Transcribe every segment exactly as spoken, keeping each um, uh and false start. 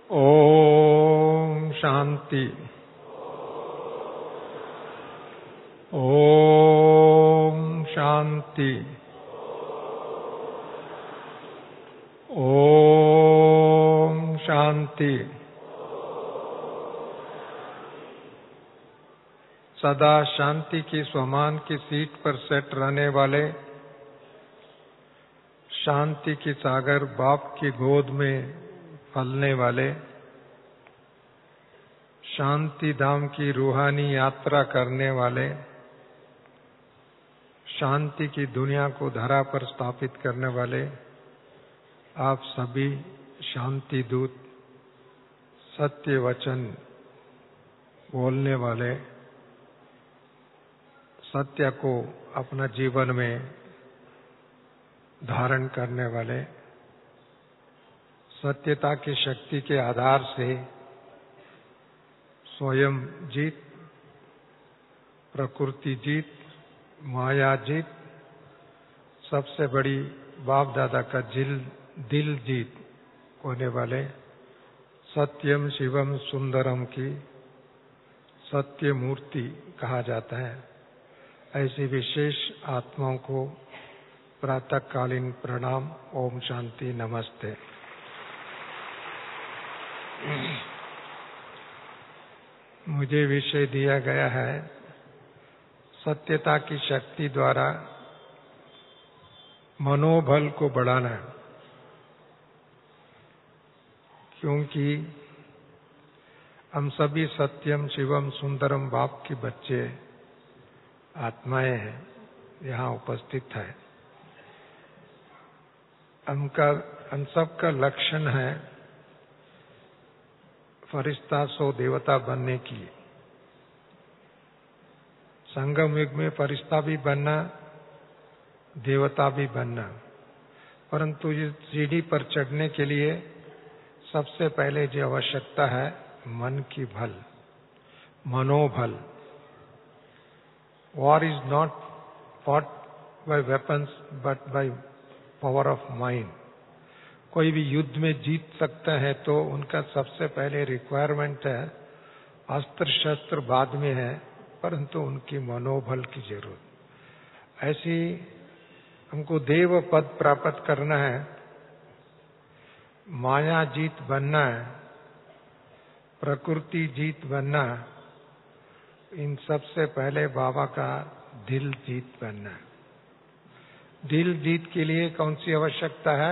ओम शांति। ओम शांति। ओम शांति। सदा शांति की स्वमान की सीट पर सेट रहने वाले, शांति की सागर बाप की गोद में पलने वाले, शांति धाम की रूहानी यात्रा करने वाले, शांति की दुनिया को धरा पर स्थापित करने वाले आप सभी शांति दूत, सत्य वचन बोलने वाले, सत्य को अपना जीवन में धारण करने वाले, सत्यता की शक्ति के आधार से स्वयं जीत, प्रकृति जीत, माया जीत, सबसे बड़ी बाप दादा का दिल दिल जीत होने वाले, सत्यम शिवम सुंदरम की सत्य मूर्ति कहा जाता है, ऐसी विशेष आत्माओं को प्रातःकालीन प्रणाम। ओम शांति। नमस्ते। मुझे विषय दिया गया है सत्यता की शक्ति द्वारा मनोबल को बढ़ाना, क्योंकि हम सभी सत्यम शिवम सुंदरम बाप के बच्चे आत्माएं हैं, यहाँ उपस्थित है। हमका हम सब का लक्षण है फरिश्ता सो देवता बनने की। संगम युग में फरिश्ता भी बनना, देवता भी बनना, परंतु इस सीढ़ी पर चढ़ने के लिए सबसे पहले जो आवश्यकता है मन की बल, मनोबल। War is not fought by weapons but by power of mind. कोई भी युद्ध में जीत सकता है तो उनका सबसे पहले रिक्वायरमेंट है, अस्त्र शस्त्र बाद में है, परंतु उनकी मनोबल की जरूरत। ऐसी हमको देव पद प्राप्त करना है, माया जीत बनना है, प्रकृति जीत बनना, इन सबसे पहले बाबा का दिल जीत बनना है। दिल जीत के लिए कौन सी आवश्यकता है?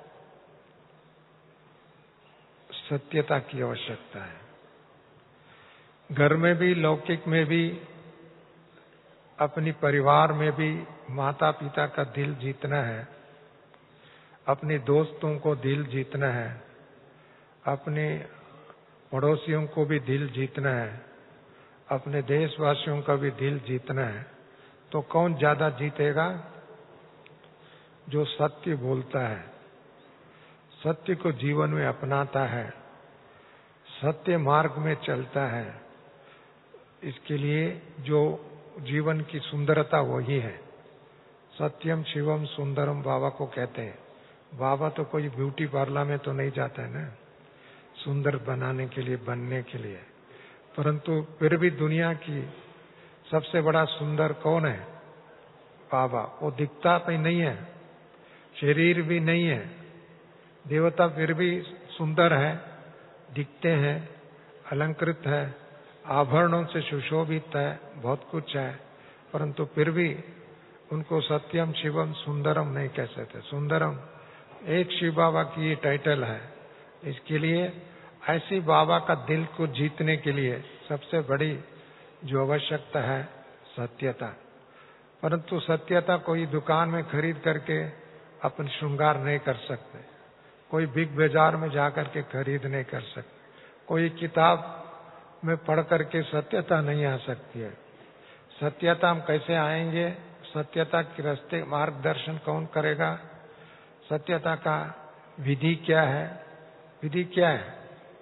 सत्यता की आवश्यकता है। घर में भी, लौकिक में भी, अपनी परिवार में भी माता पिता का दिल जीतना है, अपने दोस्तों को दिल जीतना है, अपने पड़ोसियों को भी दिल जीतना है, अपने देशवासियों का भी दिल जीतना है। तो कौन ज्यादा जीतेगा? जो सत्य बोलता है, सत्य को जीवन में अपनाता है, सत्य मार्ग में चलता है। इसके लिए जो जीवन की सुंदरता वही है। सत्यम शिवम सुंदरम बाबा को कहते हैं। बाबा तो कोई ब्यूटी पार्लर में तो नहीं जाता है ना, सुंदर बनाने के लिए, बनने के लिए, परंतु फिर भी दुनिया की सबसे बड़ा सुंदर कौन है? बाबा। वो दिखता भी नहीं है, शरीर भी नहीं है, देवता फिर भी सुंदर है, दिखते हैं, अलंकृत है, आभरणों से सुशोभित है, बहुत कुछ है, परंतु फिर भी उनको सत्यम शिवम सुंदरम नहीं कह सकते। सुंदरम एक शिव बाबा की ये टाइटल है। इसके लिए ऐसी बाबा का दिल को जीतने के लिए सबसे बड़ी जो आवश्यकता है सत्यता। परंतु सत्यता कोई दुकान में खरीद करके अपन श्रृंगार नहीं कर सकते, कोई बिग बाजार में जाकर के खरीद नहीं कर सकते, कोई किताब में पढ़ करके सत्यता नहीं आ सकती है। सत्यता हम कैसे आएंगे? सत्यता के रास्ते मार्गदर्शन कौन करेगा? सत्यता का विधि क्या है? विधि क्या है?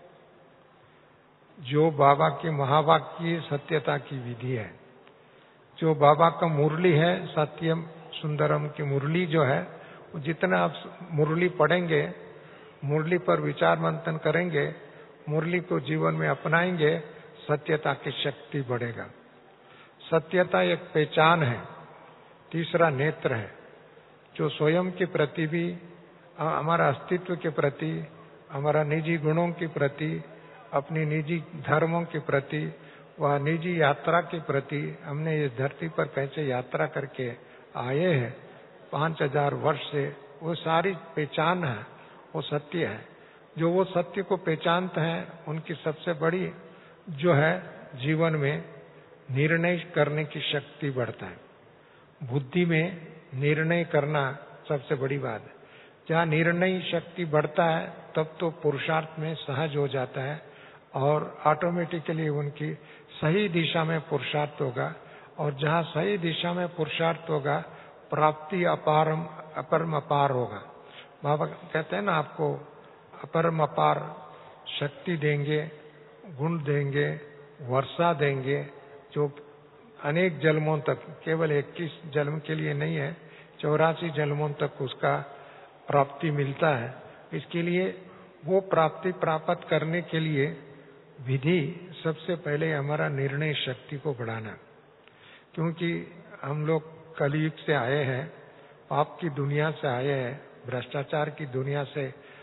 जो बाबा की महावाक्य सत्यता की विधि है। जो बाबा का मुरली है, सत्यम सुंदरम की मुरली जो है, जितना आप मुरली पढ़ेंगे, मुरली पर विचार मंथन करेंगे, मुरली को जीवन में अपनाएंगे, सत्यता की शक्ति बढ़ेगा। सत्यता एक पहचान है, तीसरा नेत्र है, जो स्वयं के प्रति भी, हमारा अस्तित्व के प्रति, हमारा निजी गुणों के प्रति, अपनी निजी धर्मों के प्रति, वह निजी यात्रा के प्रति, हमने इस धरती पर कैसे यात्रा करके आए हैं पांच हजार वर्ष से, वो सारी पहचान है, वो सत्य है। जो वो सत्य को पहचानते हैं उनकी सबसे बड़ी जो है जीवन में निर्णय करने की शक्ति बढ़ता है। बुद्धि में निर्णय करना सबसे बड़ी बात है। जहाँ निर्णय शक्ति बढ़ता है तब तो पुरुषार्थ में सहज हो जाता है और ऑटोमेटिकली उनकी सही दिशा में पुरुषार्थ होगा। और जहाँ सही दिशा में पुरुषार्थ होगा, प्राप्ति अपारम अपरम अपार होगा। बाबा कहते हैं ना, आपको अपरम अपार शक्ति देंगे, गुण देंगे, वर्षा देंगे, जो अनेक जन्मों तक, केवल इक्कीस जन्म के लिए नहीं है, चौरासी जन्मों तक उसका प्राप्ति मिलता है। इसके लिए वो प्राप्ति प्राप्त करने के लिए विधि सबसे पहले हमारा निर्णय शक्ति को बढ़ाना, क्योंकि हम लोग कलयुग से आए हैं, पाप की दुनिया से आए हैं, भ्रष्टाचार की दुनिया से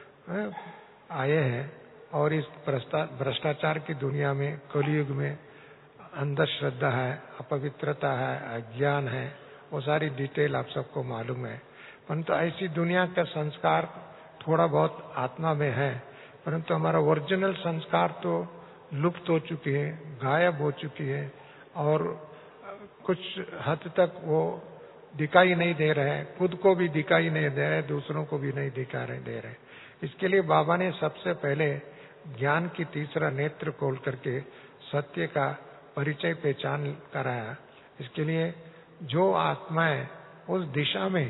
आए हैं और इस भ्रष्टाचार की दुनिया में, कलयुग में अंधश्रद्धा है, अपवित्रता है, अज्ञान है, वो सारी डिटेल आप सबको मालूम है। परंतु ऐसी दुनिया का संस्कार थोड़ा बहुत आत्मा में है, परंतु हमारा ओरिजिनल संस्कार तो लुप्त हो चुकी है, गायब हो चुकी है और कुछ हद तक वो दिखाई नहीं दे रहे हैं, खुद को भी दिखाई नहीं दे रहे, दूसरों को भी नहीं दिखा रहे दे रहे। इसके लिए बाबा ने सबसे पहले ज्ञान की तीसरा नेत्र खोल करके सत्य का परिचय पहचान कराया। इसके लिए जो आत्माएं उस दिशा में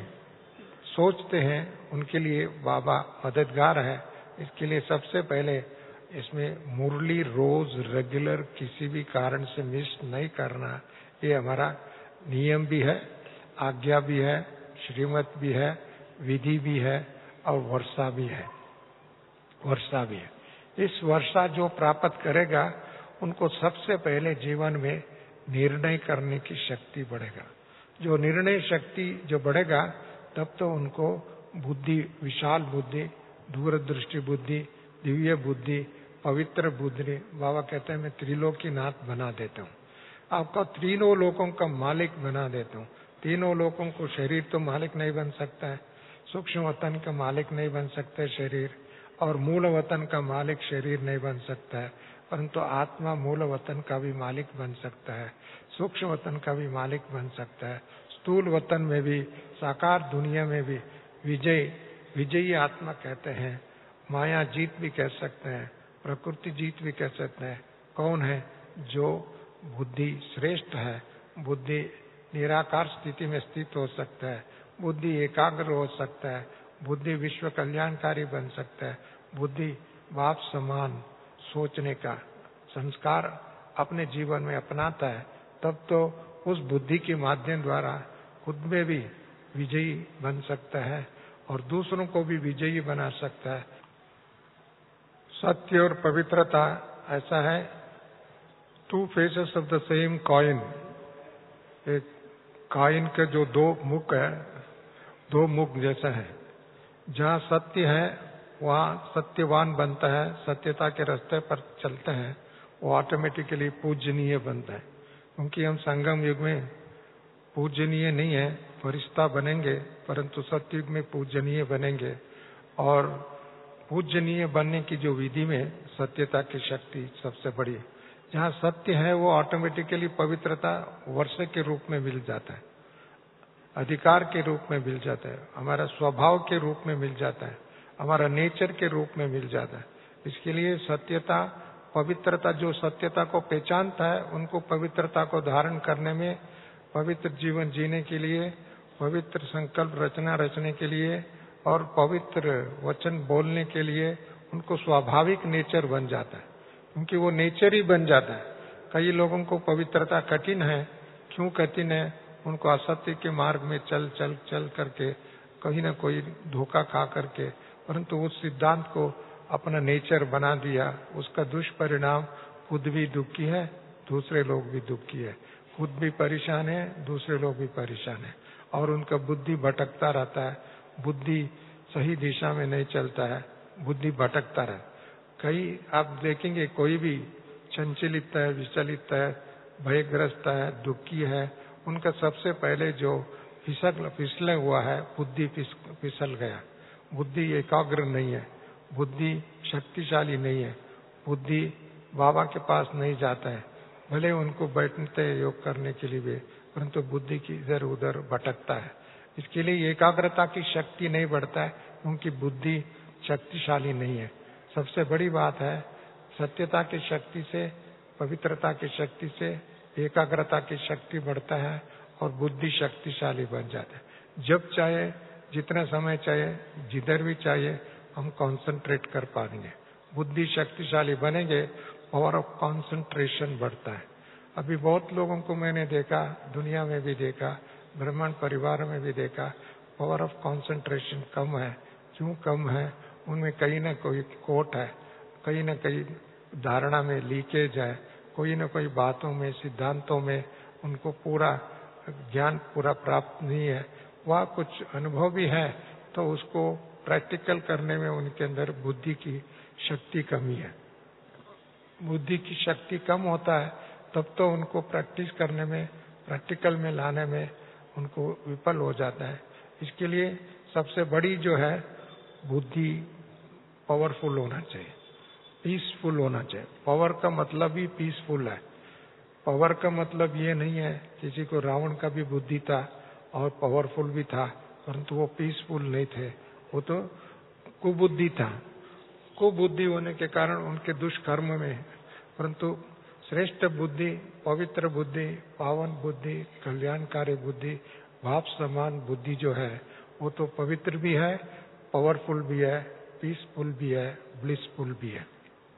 सोचते हैं उनके लिए बाबा मददगार है। इसके लिए सबसे पहले इसमें मुरली रोज रेगुलर किसी भी कारण से मिस नहीं करना, ये हमारा नियम भी है, आज्ञा भी है, श्रीमत भी है, विधि भी है और वर्षा भी है, वर्षा भी है। इस वर्षा जो प्राप्त करेगा उनको सबसे पहले जीवन में निर्णय करने की शक्ति बढ़ेगा। जो निर्णय शक्ति जो बढ़ेगा तब तो उनको बुद्धि, विशाल बुद्धि, दूरदृष्टि बुद्धि, दिव्य बुद्धि, पवित्र बुद्धि, बाबा कहते हैं मैं त्रिलोकीनाथ बना देता हूँ, आपका तीनों लोकों का मालिक बना देता हूँ। तीनों लोकों को शरीर तो मालिक नहीं बन सकता है, सूक्ष्म वतन का मालिक नहीं बन सकता है शरीर, और मूल वतन का मालिक शरीर नहीं बन सकता है, परंतु आत्मा मूल वतन का भी मालिक बन सकता है, सूक्ष्म वतन का भी मालिक बन सकता है, स्थूल वतन में भी, साकार दुनिया में भी विजय विजयी आत्मा कहते हैं। माया जीत भी कह सकते हैं, प्रकृति जीत भी कह सकते हैं। कौन है? जो बुद्धि श्रेष्ठ है, बुद्धि निराकार स्थिति में स्थित हो सकता है, बुद्धि एकाग्र हो सकता है, बुद्धि विश्व कल्याणकारी बन सकता है, बुद्धि बाप समान सोचने का संस्कार अपने जीवन में अपनाता है, तब तो उस बुद्धि के माध्यम द्वारा खुद में भी विजयी बन सकता है और दूसरों को भी विजयी बना सकता है। सत्य और पवित्रता ऐसा है, two faces of the same coin. एक कॉइन के जो दो मुख है, दो मुख जैसा है। जहाँ सत्य है वहाँ सत्यवान बनता है, सत्यता के रास्ते पर चलते हैं, वो ऑटोमेटिकली पूजनीय बनता है। क्योंकि हम संगम युग में पूजनीय नहीं है, फरिश्ता बनेंगे, परंतु सत्य युग में पूजनीय बनेंगे। और पूजनीय बनने की जो विधि में सत्यता की शक्ति सबसे बड़ी है। जहाँ सत्य है वो ऑटोमेटिकली पवित्रता वर्षे के रूप में मिल जाता है, अधिकार के रूप में मिल जाता है, हमारा स्वभाव के रूप में मिल जाता है, हमारा नेचर के रूप में मिल जाता है। इसके लिए सत्यता, पवित्रता, जो सत्यता को पहचानता है उनको पवित्रता को धारण करने में, पवित्र जीवन जीने के लिए, पवित्र संकल्प रचना रचने के लिए और पवित्र वचन बोलने के लिए उनको स्वाभाविक नेचर बन जाता है, क्योंकि वो नेचर ही बन जाता है। कई लोगों को पवित्रता कठिन है। क्यों कठिन है? उनको असत्य के मार्ग में चल चल चल करके कहीं ना कोई धोखा खा करके, परंतु उस सिद्धांत को अपना नेचर बना दिया, उसका दुष्परिणाम खुद भी दुखी है, दूसरे लोग भी दुखी है। खुद भी परेशान है, दूसरे लोग भी परेशान है, और उनका बुद्धि भटकता रहता है। बुद्धि सही दिशा में नहीं चलता है, बुद्धि भटकता रहे। कई आप देखेंगे कोई भी चंचलित है, विचलित है, भयग्रस्त है, दुखी है, उनका सबसे पहले जो फिसल फिसले हुआ है, बुद्धि फिसल गया। बुद्धि एकाग्र नहीं है, बुद्धि शक्तिशाली नहीं है, बुद्धि बाबा के पास नहीं जाता है। भले उनको बैठते योग करने के लिए भी, परंतु बुद्धि की इधर उधर भटकता है। इसके लिए एकाग्रता की शक्ति नहीं बढ़ता है, क्योंकि बुद्धि शक्तिशाली नहीं है। सबसे बड़ी बात है, सत्यता की शक्ति से, पवित्रता की शक्ति से एकाग्रता की शक्ति बढ़ता है और बुद्धि शक्तिशाली बन जाता है। जब चाहे, जितना समय चाहे, जिधर भी चाहिए, हम कंसंट्रेट कर पाएंगे। बुद्धि शक्तिशाली बनेंगे, पावर ऑफ कंसंट्रेशन बढ़ता है। अभी बहुत लोगों को मैंने देखा, दुनिया में भी देखा, ब्राह्मण परिवार में भी देखा, पावर ऑफ कंसंट्रेशन कम है। क्यों कम है? उनमें कहीं ना कोई खोट है, कहीं ना कहीं धारणा में लीकेज है, कोई ना कोई बातों में, सिद्धांतों में उनको पूरा ज्ञान पूरा प्राप्त नहीं है। वह कुछ अनुभव भी है, तो उसको प्रैक्टिकल करने में उनके अंदर बुद्धि की शक्ति कमी है। बुद्धि की शक्ति कम होता है, तब तो उनको प्रैक्टिस करने में, प्रैक्टिकल में लाने में उनको विफल हो जाता है। इसके लिए सबसे बड़ी जो है, बुद्धि पावरफुल होना चाहिए, पीसफुल होना चाहिए। पावर का मतलब ही पीसफुल है। पावर का मतलब ये नहीं है, किसी को रावण का भी बुद्धि था और पावरफुल भी था, परंतु वो पीसफुल नहीं थे, वो तो कुबुद्धि था। कुबुद्धि होने के कारण उनके दुष्कर्म में, परंतु श्रेष्ठ बुद्धि, पवित्र बुद्धि, पावन बुद्धि, कल्याणकारी बुद्धि, भाव समान बुद्धि जो है, वो तो पवित्र भी है, पावरफुल भी है, पीसफुल भी है, ब्लिसफुल भी है।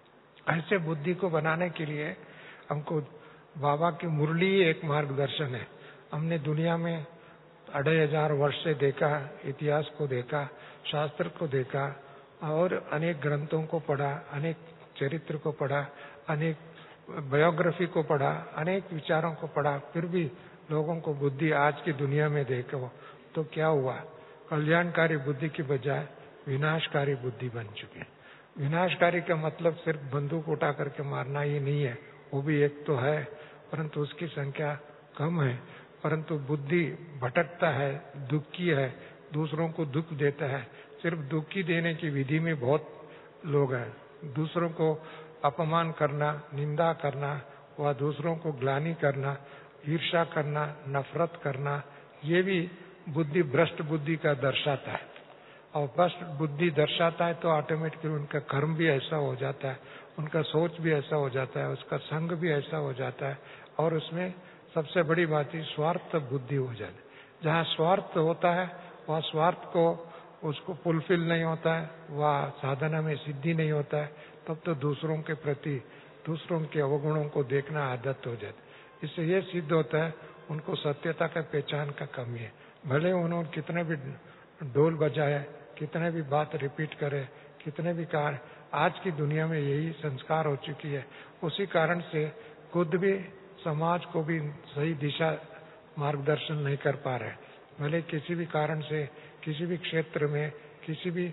ऐसे बुद्धि को बनाने के लिए हमको बाबा की मुरली एक मार्गदर्शन है। हमने दुनिया में अढ़ाई हजार वर्ष से देखा, इतिहास को देखा, शास्त्र को देखा, और अनेक ग्रंथों को पढ़ा, अनेक चरित्र को पढ़ा, अनेक बायोग्राफी को पढ़ा, अनेक विचारों को पढ़ा, फिर भी लोगों को बुद्धि आज की दुनिया में देखो तो क्या हुआ? कल्याणकारी बुद्धि की बजाय विनाशकारी बुद्धि बन चुकी है। विनाशकारी का मतलब सिर्फ बंदूक उठा करके मारना ही नहीं है, वो भी एक तो है, परंतु उसकी संख्या कम है। परंतु बुद्धि भटकता है, दुखी है, दूसरों को दुख देता है। सिर्फ दुखी देने की विधि में बहुत लोग हैं। दूसरों को अपमान करना, निंदा करना, व दूसरों को ग्लानि करना, ईर्ष्या करना, नफरत करना, ये भी बुद्धि भ्रष्ट बुद्धि का दर्शाता है। और भ्रष्ट बुद्धि दर्शाता है तो ऑटोमेटिकली उनका कर्म भी ऐसा हो जाता है, उनका सोच भी ऐसा हो जाता है, उसका संग भी ऐसा हो जाता है, और उसमें सबसे बड़ी बात ही स्वार्थ बुद्धि हो जाती है। जहाँ स्वार्थ होता है, वहाँ स्वार्थ को उसको फुलफिल नहीं होता है, वह साधना में सिद्धि नहीं होता है, तब तो दूसरों के प्रति, दूसरों के अवगुणों को देखना आदत हो जाती है। इससे ये सिद्ध होता है उनको सत्यता का पहचान का कमी है। भले उन्होंने कितने भी ढोल बजाए, कितने भी बात रिपीट करे, कितने भी कार्य, आज की दुनिया में यही संस्कार हो चुकी है। उसी कारण से खुद भी समाज को भी सही दिशा मार्गदर्शन नहीं कर पा रहे। भले किसी भी कारण से, किसी भी क्षेत्र में, किसी भी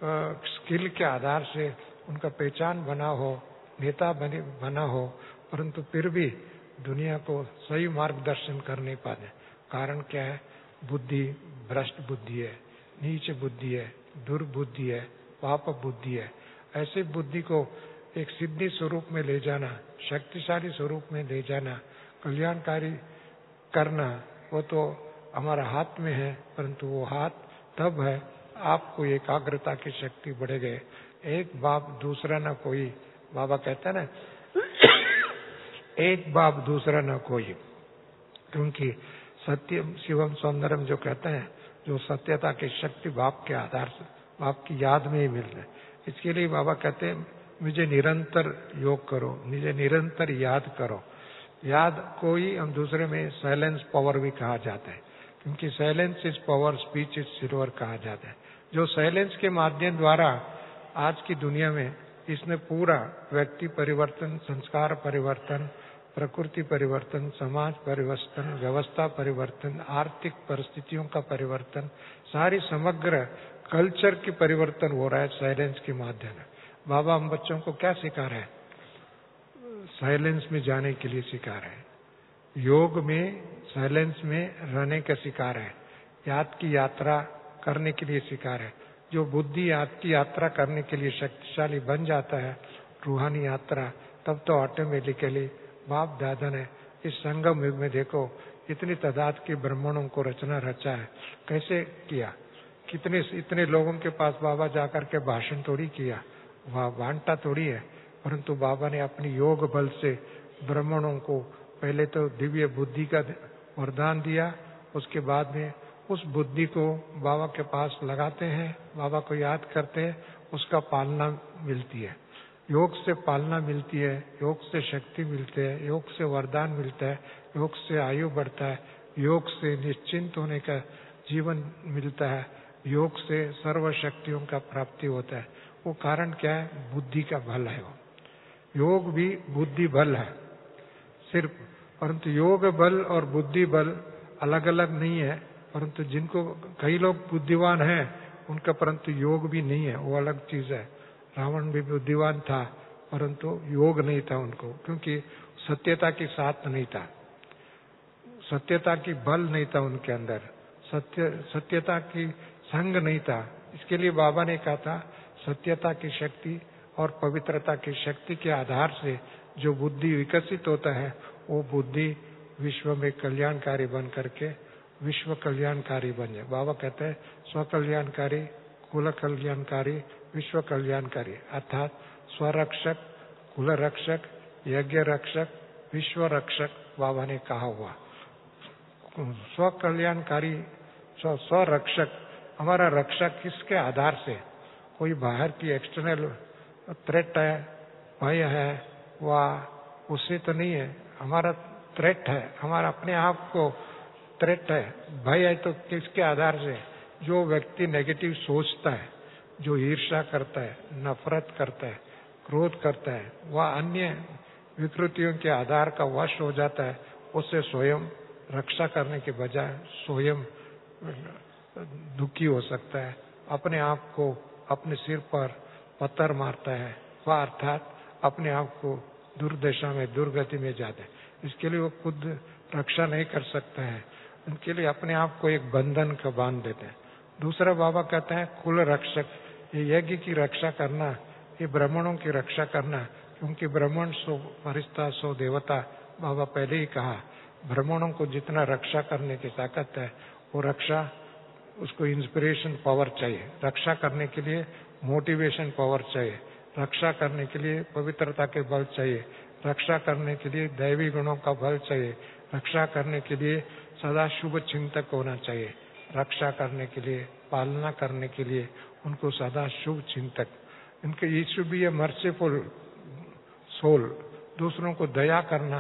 स्किल के आधार से उनका पहचान बना हो, नेता बने बना हो, परंतु फिर भी दुनिया को सही मार्गदर्शन कर नहीं पाते। कारण क्या है? बुद्धि भ्रष्ट बुद्धि है, नीच बुद्धि है, दुर्बुद्धि है, पाप बुद्धि है। ऐसी बुद्धि को एक सिद्धि स्वरूप में ले जाना, शक्तिशाली स्वरूप में ले जाना, कल्याणकारी करना, वो तो हमारा हाथ में है। परंतु वो हाथ तब है आपको एकाग्रता की शक्ति बढ़े गए। एक बाप दूसरा ना कोई, बाबा कहते हैं ना, एक बाप दूसरा ना कोई। क्योंकि सत्यम शिवम सौंदर्यम जो कहते हैं, जो सत्यता की शक्ति बाप के आधार से, बाप की याद में ही मिल रहे। इसके लिए बाबा कहते हैं मुझे निरंतर योग करो, मुझे निरंतर याद करो। याद कोई हम दूसरे में साइलेंस पावर भी कहा जाता है, क्योंकि silence is power, speech is silver कहा जाता है। जो साइलेंस के माध्यम द्वारा आज की दुनिया में इसने पूरा व्यक्ति परिवर्तन, संस्कार परिवर्तन, प्रकृति परिवर्तन, समाज परिवर्तन, व्यवस्था परिवर्तन, आर्थिक परिस्थितियों का परिवर्तन, सारी समग्र कल्चर की परिवर्तन हो रहा है साइलेंस के माध्यम से। बाबा हम बच्चों को क्या सिखा रहे हैं? साइलेंस में जाने के लिए सिखा रहे हैं, योग में साइलेंस में रहने का सिखा रहे हैं, याद की यात्रा करने के लिए सिखा रहे हैं। जो बुद्धि याद की यात्रा करने के लिए शक्तिशाली बन जाता है, रूहानी यात्रा, तब तो ऑटोमेटिकली बाप दादा ने इस संगम युग में देखो इतनी तादाद के ब्राह्मणों को रचना रचा है। कैसे किया? कितने इतने लोगों के पास बाबा जाकर के भाषण थोड़ी किया, वह बांटा थोड़ी है, परंतु बाबा ने अपनी योग बल से ब्राह्मणों को पहले तो दिव्य बुद्धि का वरदान दिया, उसके बाद में उस बुद्धि को बाबा के पास लगाते हैं, बाबा को याद करते हैं, उसका पालना मिलती है। योग से पालना मिलती है, योग से शक्ति मिलती है, योग से वरदान मिलता है, योग से आयु बढ़ता है, योग से निश्चिंत होने का जीवन मिलता है, योग से सर्व शक्तियों का प्राप्ति होता है। वो कारण क्या है? बुद्धि का बल है। वो योग भी बुद्धि बल है सिर्फ, परंतु योग बल और बुद्धि बल अलग अलग नहीं है। परंतु जिनको कई लोग बुद्धिवान हैं उनका परंतु योग भी नहीं है, वो अलग चीज है। रावण भी बुद्धिवान था परंतु योग नहीं था उनको, क्योंकि सत्यता की साथ नहीं था, सत्यता की बल नहीं था उनके अंदर, सत्य सत्यता की संग नहीं था। इसके लिए बाबा ने कहा था सत्यता की शक्ति और पवित्रता की शक्ति के आधार से जो बुद्धि विकसित होता है, वो बुद्धि विश्व में कल्याणकारी बन करके विश्व कल्याणकारी बन जाए। बाबा कहते हैं स्व कल्याणकारी, कुल कल्याणकारी, विश्व कल्याणकारी, अर्थात स्वरक्षक, कुल रक्षक, यज्ञ रक्षक, विश्व रक्षक बाबा ने कहा हुआ। स्व कल्याणकारी, स्व रक्षक, हमारा रक्षक किसके आधार से? कोई बाहर की एक्सटर्नल थ्रेट है, भय है, वह उससे तो नहीं है। हमारा थ्रेट है, हमारा अपने आप को थ्रेट है, भय है। तो किसके आधार से? जो व्यक्ति नेगेटिव सोचता है, जो ईर्ष्या करता है, नफरत करता है, क्रोध करता है, वह अन्य विकृतियों के आधार का वश हो जाता है। उससे स्वयं रक्षा करने के बजाय स्वयं दुखी हो सकता है, अपने आप को अपने सिर पर पत्थर मारता है, वह अर्थात अपने आप को दुर्दशा में, दुर्गति में जाता है। इसके लिए वो खुद रक्षा नहीं कर सकता है, उनके लिए अपने आप को एक बंधन का बांध देते हैं। दूसरा बाबा कहते हैं कुल रक्षक, ये यज्ञ की रक्षा करना, ये ब्राह्मणों की रक्षा करना, क्योंकि ब्राह्मण सो फरिश्ता सो देवता, बाबा पहले ही कहा। ब्राह्मणों को जितना रक्षा करने की ताकत है, वो रक्षा, उसको इंस्पिरेशन पावर चाहिए, रक्षा करने के लिए मोटिवेशन पावर चाहिए, रक्षा करने के लिए पवित्रता के बल चाहिए, रक्षा करने के लिए दैवी गुणों का बल चाहिए, रक्षा करने के लिए सदा शुभ चिंतक होना चाहिए, रक्षा करने के लिए, पालना करने के लिए उनको सदा शुभ चिंतक, इनके ये should be a merciful soul, दूसरों को दया करना,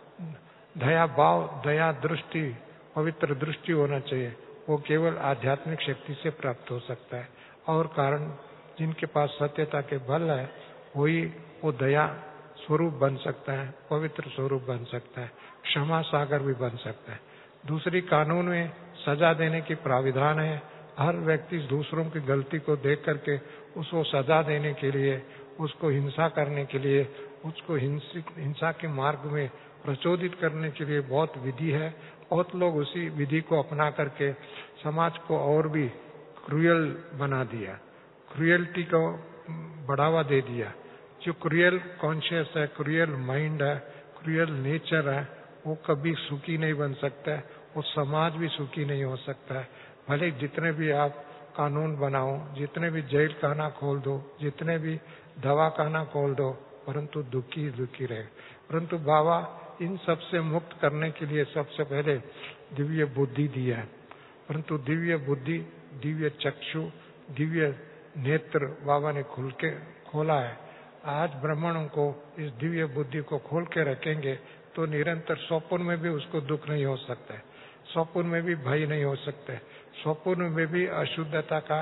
दया भाव, दया दृष्टि, पवित्र दृष्टि होना चाहिए। वो केवल आध्यात्मिक शक्ति से प्राप्त हो सकता है। और कारण जिनके पास सत्यता के बल है, वही वो दया स्वरूप बन सकता है, पवित्र स्वरूप बन सकता है, क्षमा सागर भी बन सकता है। दूसरी, कानून में सजा देने की प्राविधान है। हर व्यक्ति दूसरों की गलती को देख करके उसको सजा देने के लिए, उसको हिंसा करने के लिए, उसको हिंसा के मार्ग में प्रचोदित करने के लिए बहुत विधि है। बहुत लोग उसी विधि को अपना करके समाज को और भी क्रूएल बना दिया, क्रूएल्टी को बढ़ावा दे दिया। जो क्रूएल कॉन्शियस है, क्रूएल माइंड है, क्रूएल नेचर है, वो कभी सुखी नहीं बन सकता है, वो समाज भी सुखी नहीं हो सकता है। भले जितने भी आप कानून बनाओ, जितने भी जेल खाना खोल दो, जितने भी दवा खाना खोल दो, परंतु दुखी दुखी रहे। परंतु बाबा इन सब से मुक्त करने के लिए सबसे पहले दिव्य बुद्धि दिया है। परंतु दिव्य बुद्धि, दिव्य चक्षु, दिव्य नेत्र बाबा ने खुल के खोला है। आज ब्राह्मणों को इस दिव्य बुद्धि को खोल के रखेंगे तो निरंतर स्वप्न में भी उसको दुख नहीं हो सकता है, स्वप्न में भी भय नहीं हो सकता है, स्वप्न में भी अशुद्धता का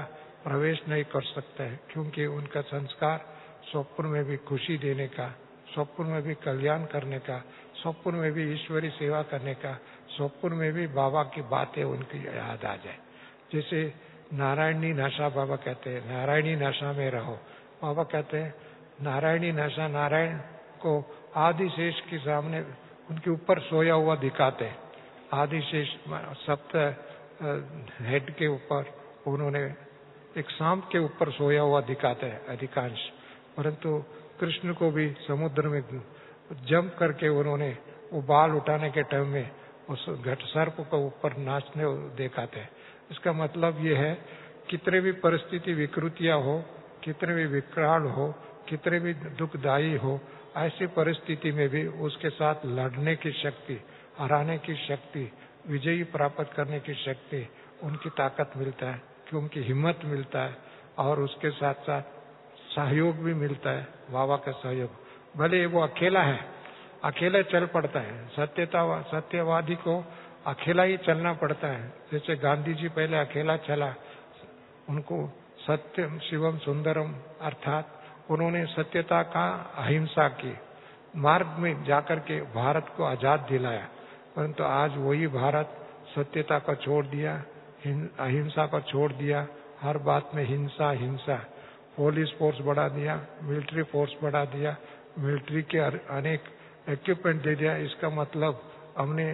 प्रवेश नहीं कर सकते हैं, क्योंकि उनका संस्कार स्वप्न में भी खुशी देने का, स्वप्न में भी कल्याण करने का, स्वप्न में भी ईश्वरी सेवा करने का, स्वप्न में भी बाबा की बातें उनकी याद आ जाए। जैसे नारायणी नशा, बाबा कहते हैं नारायणी नशा में रहो। बाबा कहते हैं नारायणी नशा, नारायण को आदिशेष के सामने उनके ऊपर सोया हुआ दिखाते हैं। आदिशेष सप्त हेड के ऊपर उन्होंने एक सांप के ऊपर सोया हुआ दिखाते हैं अधिकांश, परंतु कृष्ण को भी समुद्र में जंप करके उन्होंने वो बाल उठाने के टाइम में उस घट सर्प को ऊपर नाचने देखा थे। इसका मतलब ये है, कितने भी परिस्थिति विकृतियां हो, कितने भी विकराल हो, कितने भी दुखदायी हो, ऐसी परिस्थिति में भी उसके साथ लड़ने की शक्ति, हराने की शक्ति, विजयी प्राप्त करने की शक्ति, उनकी ताकत मिलता है, क्योंकि हिम्मत मिलता है और उसके साथ साथ सहयोग भी मिलता है, बाबा का सहयोग। भले वो अकेला है, अकेले चल पड़ता है। सत्यता सत्यवादी को अकेला ही चलना पड़ता है। जैसे गांधी जी पहले अकेला चला, उनको सत्यम शिवम सुंदरम अर्थात उन्होंने सत्यता का अहिंसा की मार्ग में जाकर के भारत को आजाद दिलाया। परंतु आज वही भारत सत्यता को छोड़ दिया, अहिंसा को छोड़ दिया, हर बात में हिंसा हिंसा, पुलिस फोर्स बढ़ा दिया, मिलिट्री फोर्स बढ़ा दिया, मिलिट्री के अनेक इक्विपमेंट दे दिया। इसका मतलब हमने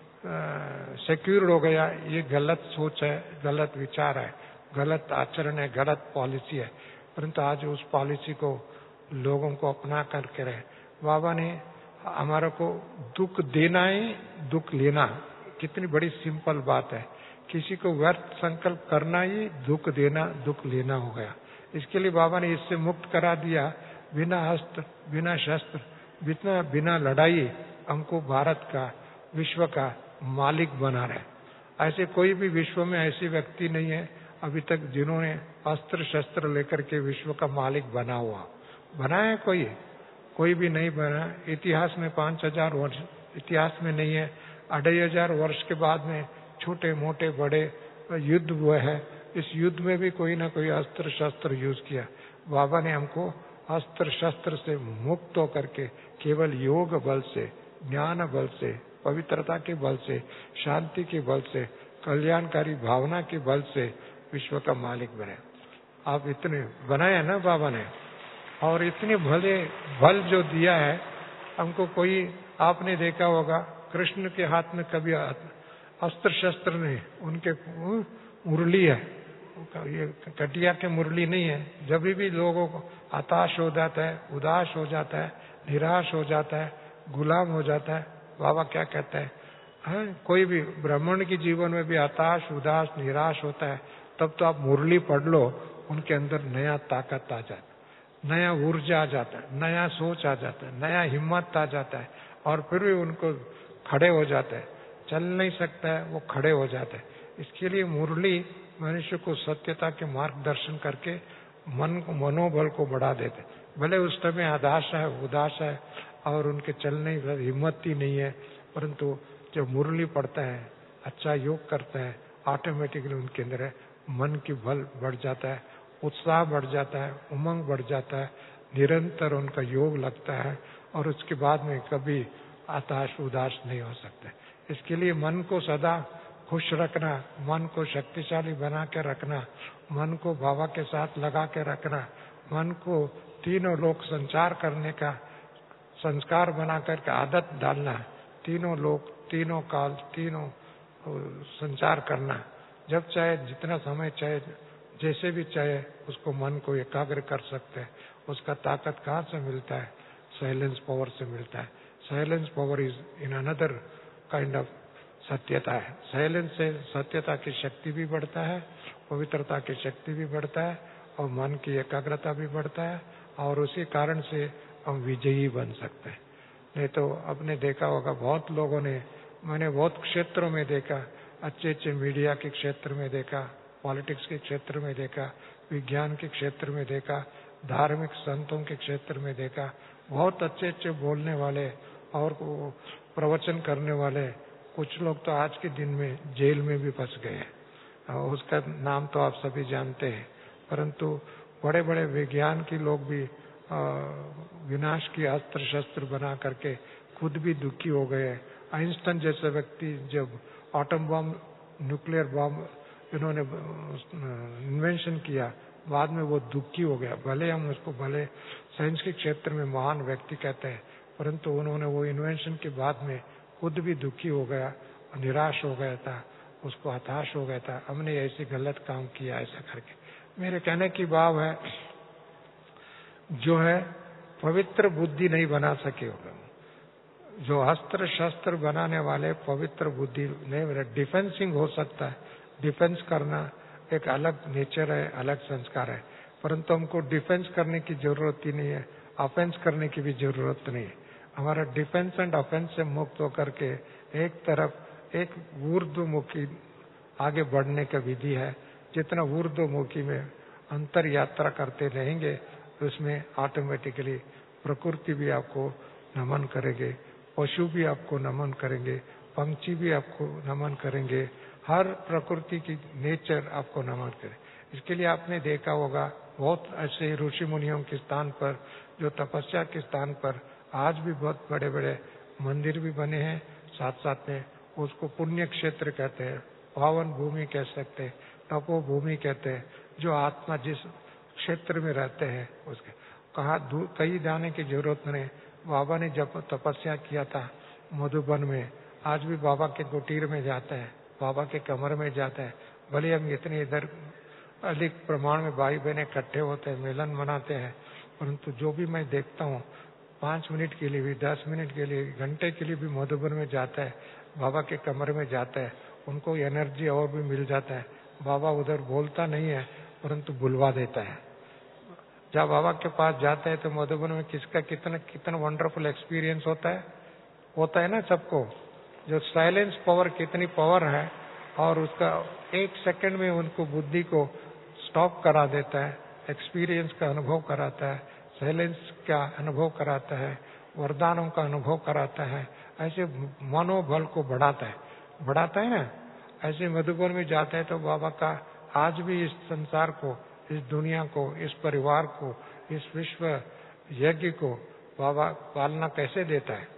सिक्योर हो गया। ये गलत सोच है, गलत विचार है, गलत आचरण है, गलत पॉलिसी है। परंतु आज उस पॉलिसी को लोगों को अपना करके रहे। बाबा ने हमारे को दुख देना ही दुख लेना, कितनी बड़ी सिंपल बात है। किसी को व्यर्थ संकल्प करना ही दुख देना दुख लेना हो गया। इसके लिए बाबा ने इससे मुक्त करा दिया। बिना अस्त्र, बिना शस्त्र, बिना बिना लड़ाई हमको भारत का, विश्व का मालिक बना रहे। ऐसे कोई भी विश्व में ऐसी व्यक्ति नहीं है अभी तक जिन्होंने अस्त्र शस्त्र लेकर के विश्व का मालिक बना हुआ। बना है कोई? कोई भी नहीं बना। इतिहास में पांच हजार वर्ष इतिहास में नहीं है। अढ़ाई हजार वर्ष के बाद में छोटे मोटे बड़े युद्ध हुए हैं। इस युद्ध में भी कोई ना कोई अस्त्र शस्त्र यूज किया। बाबा ने हमको अस्त्र शस्त्र से मुक्त होकर के केवल योग बल से, ज्ञान बल से, पवित्रता के बल से, शांति के बल से, कल्याणकारी भावना के बल से विश्व का मालिक बने। आप इतने बनाया ना बाबा ने, और इतने भले बल जो दिया है हमको। कोई आपने देखा होगा कृष्ण के हाथ में कभी अस्त्र शस्त्र नहीं, उनके मुरली है, ये कटिया के मुरली नहीं है। जब भी लोगों को हताश हो जाता है, उदास हो जाता है, निराश हो जाता है, गुलाम हो जाता है, बाबा क्या कहते हैं, है? कोई भी ब्राह्मण के जीवन में भी हताश, उदास, निराश होता है, तब तो आप मुरली पढ़ लो, उनके अंदर नया ताकत आ जाता है, नया ऊर्जा आ जाता है, नया सोच आ जाता है, नया हिम्मत आ जाता है, और फिर भी उनको खड़े हो जाते हैं। चल नहीं सकता है वो खड़े हो जाते हैं। इसके लिए मुरली मनुष्य को सत्यता के मार्गदर्शन करके मन को, मनोबल को बढ़ा देते। भले उस समय आदास है, उदास है और उनके चलने की हिम्मत ही नहीं है, परंतु जब मुरली पढ़ता है, अच्छा योग करता है, ऑटोमेटिकली उनके अंदर मन की बल बढ़ जाता है, उत्साह बढ़ जाता है, उमंग बढ़ जाता है, निरंतर उनका योग लगता है और उसके बाद में कभी हताश उदास नहीं हो सकते। इसके लिए मन को सदा खुश रखना, मन को शक्तिशाली बना के रखना, मन को बाबा के साथ लगा के रखना, मन को तीनों लोक संचार करने का संस्कार बना करके आदत डालना, तीनों लोक, तीनों काल, तीनों संचार करना। जब चाहे, जितना समय चाहे, जैसे भी चाहे उसको मन को एकाग्र कर सकते हैं। उसका ताकत कहाँ से मिलता है? साइलेंस पावर से मिलता है। Silence power is in another kind of सत्यता है। साइलेंस से सत्यता की शक्ति भी बढ़ता है, पवित्रता की शक्ति भी बढ़ता है और मन की एकाग्रता भी बढ़ता है, और उसी कारण से हम विजयी बन सकते हैं। नहीं तो आपने देखा होगा बहुत लोगों ने, मैंने बहुत क्षेत्रों में देखा, अच्छे अच्छे मीडिया के क्षेत्र में देखा, पॉलिटिक्स के क्षेत्र में देखा, विज्ञान के क्षेत्र में देखा, धार्मिक संतों के क्षेत्र में देखा, बहुत अच्छे अच्छे बोलने वाले और प्रवचन करने वाले कुछ लोग तो आज के दिन में जेल में भी फंस गए हैं। उसका नाम तो आप सभी जानते हैं, परंतु बड़े बड़े विज्ञान के लोग भी आ, विनाश की अस्त्र शस्त्र बना करके खुद भी दुखी हो गए। आइंस्टाइन जैसे व्यक्ति जब एटम बम, न्यूक्लियर बम इन्होंने इन्वेंशन किया, बाद में वो दुखी हो गया। भले हम उसको भले साइंस के क्षेत्र में महान व्यक्ति कहते हैं, परंतु उन्होंने वो इन्वेंशन के बाद में खुद भी दुखी हो गया, निराश हो गया था, उसको हताश हो गया था, हमने ऐसे गलत काम किया ऐसा करके। मेरे कहने की भाव है, जो है पवित्र बुद्धि नहीं बना सके होगा, जो अस्त्र शस्त्र बनाने वाले पवित्र बुद्धि नहीं, डिफेंसिंग हो सकता है, डिफेंस करना एक अलग नेचर है, अलग संस्कार है, परंतु हमको डिफेंस करने की जरूरत ही नहीं है, ऑफेंस करने की भी जरूरत नहीं है। हमारा डिफेंस एंड ऑफेंस से मुक्त होकर के एक तरफ एक ऊर्ध्वमुखी आगे बढ़ने का विधि है। जितना ऊर्ध्वमुखी में अंतर यात्रा करते रहेंगे, उसमें ऑटोमेटिकली प्रकृति भी आपको नमन करेंगे, पशु भी आपको नमन करेंगे, पंछी भी आपको नमन करेंगे, हर प्रकृति की नेचर आपको नमन करे। इसके लिए आपने देखा होगा बहुत ऐसे ऋषि मुनियों के स्थान पर, जो तपस्या के स्थान पर आज भी बहुत बड़े बड़े मंदिर भी बने हैं, साथ साथ में उसको पुण्य क्षेत्र कहते हैं, पावन भूमि कह सकते हैं, तपो भूमि कहते हैं। जो आत्मा जिस क्षेत्र में रहते हैं उसके कहा कहीं जाने की जरूरत नहीं। बाबा ने जब तपस्या किया था मधुबन में, आज भी बाबा के कुटीर में जाते हैं, बाबा के कमरे में जाते हैं। भले हम इतने इधर अधिक प्रमाण में भाई बहन इकट्ठे होते हैं, मिलन मनाते हैं, परंतु जो भी मैं देखता हूँ पांच मिनट के लिए भी, दस मिनट के लिए, घंटे के लिए भी मधुबन में जाता है, बाबा के कमरे में जाता है, उनको एनर्जी और भी मिल जाता है। बाबा उधर बोलता नहीं है, परंतु बुलवा देता है। जब बाबा के पास जाते हैं तो मधुबन में किसका कितना कितना वंडरफुल एक्सपीरियंस होता है, होता है ना सबको। जो साइलेंस पावर कितनी पावर है, और उसका एक सेकंड में उनको बुद्धि को स्टॉप करा देता है, एक्सपीरियंस का अनुभव कराता है, साइलेंस का अनुभव कराता है, वरदानों का अनुभव कराता है, ऐसे मनोबल को बढ़ाता है, बढ़ाता है ना। ऐसे मधुबन में जाते हैं तो बाबा का आज भी इस संसार को, इस दुनिया को, इस परिवार को, इस विश्व यज्ञ को बाबा पालना कैसे देता है,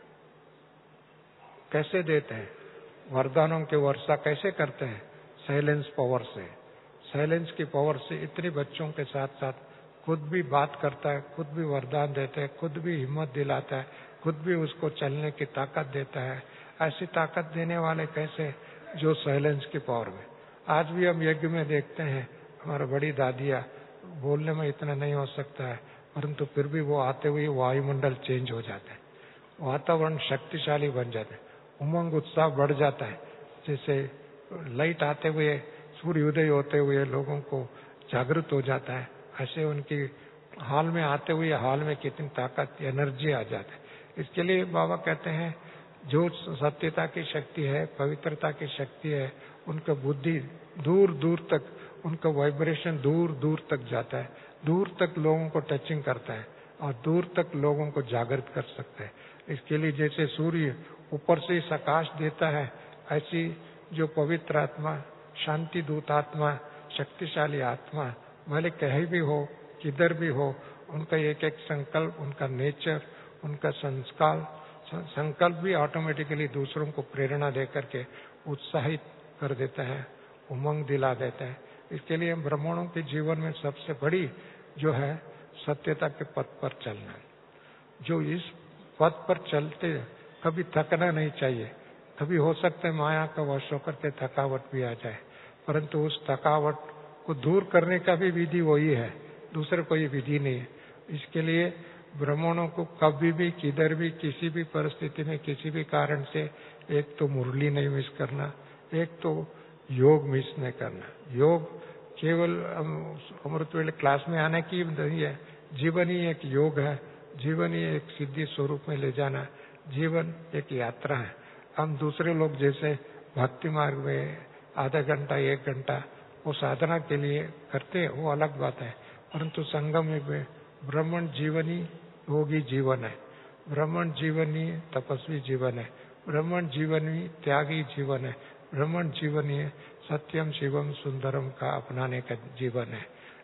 कैसे देते हैं, वरदानों के वर्षा कैसे करते हैं, साइलेंस पावर से। साइलेंस की पावर से इतने बच्चों के साथ साथ खुद भी बात करता है, खुद भी वरदान देता है, खुद भी हिम्मत दिलाता है, खुद भी उसको चलने की ताकत देता है। ऐसी ताकत देने वाले कैसे, जो साइलेंस की पावर में। आज भी हम यज्ञ में देखते हैं, हमारा बड़ी दादियाँ बोलने में इतना नहीं हो सकता है, परंतु फिर भी वो आते हुए वायुमंडल चेंज हो जाता है, वातावरण शक्तिशाली बन जाता है, उमंग उत्साह बढ़ जाता है। जैसे लाइट आते हुए, सूर्य उदय होते हुए लोगों को जागृत हो जाता है, ऐसे उनकी हाल में आते हुए हाल में कितनी ताकत, एनर्जी आ जाता है। इसके लिए बाबा कहते हैं, जो सत्यता की शक्ति है, पवित्रता की शक्ति है, उनका बुद्धि दूर दूर तक, उनका वाइब्रेशन दूर दूर तक जाता है, दूर तक लोगों को टचिंग करता है और दूर तक लोगों को जागृत कर सकता है। इसके लिए जैसे सूर्य ऊपर से ही प्रकाश देता है, ऐसी जो पवित्र आत्मा, शांति दूत आत्मा, शक्तिशाली आत्मा, भले कहीं भी हो, किधर भी हो, उनका एक एक संकल्प, उनका नेचर, उनका संस्कार, संकल्प भी ऑटोमेटिकली दूसरों को प्रेरणा दे करके उत्साहित कर देता है, उमंग दिला देता है। इसके लिए ब्राह्मणों के जीवन में सबसे बड़ी जो है सत्यता के पथ पर चलना। जो इस पथ पर चलते कभी थकना नहीं चाहिए। कभी हो सकता है माया का वश होकर के थकावट भी आ जाए, परंतु उस थकावट को दूर करने का भी विधि वही है, दूसरे कोई विधि नहीं है। इसके लिए ब्राह्मणों को कभी भी, किधर भी, किसी भी परिस्थिति में, किसी भी कारण से एक तो मुरली नहीं मिस करना, एक तो योग मिस नहीं करना। योग केवल अमृतवेले क्लास में आने की नहीं है, जीवन ही एक योग है, जीवन ही एक सिद्धि स्वरूप में ले जाना, जीवन एक यात्रा है। हम दूसरे लोग जैसे भक्ति मार्ग में आधा घंटा, एक घंटा वो साधना के लिए करते हैं, वो अलग बात है, परंतु संगम में ब्राह्मण जीवन ही योगी जीवन है, ब्राह्मण जीवन ही तपस्वी जीवन है, ब्राह्मण जीवन ही त्यागी जीवन है, ब्राह्मण जीवन ही सत्यम शिवम सुंदरम का अपनाने का जीवन है।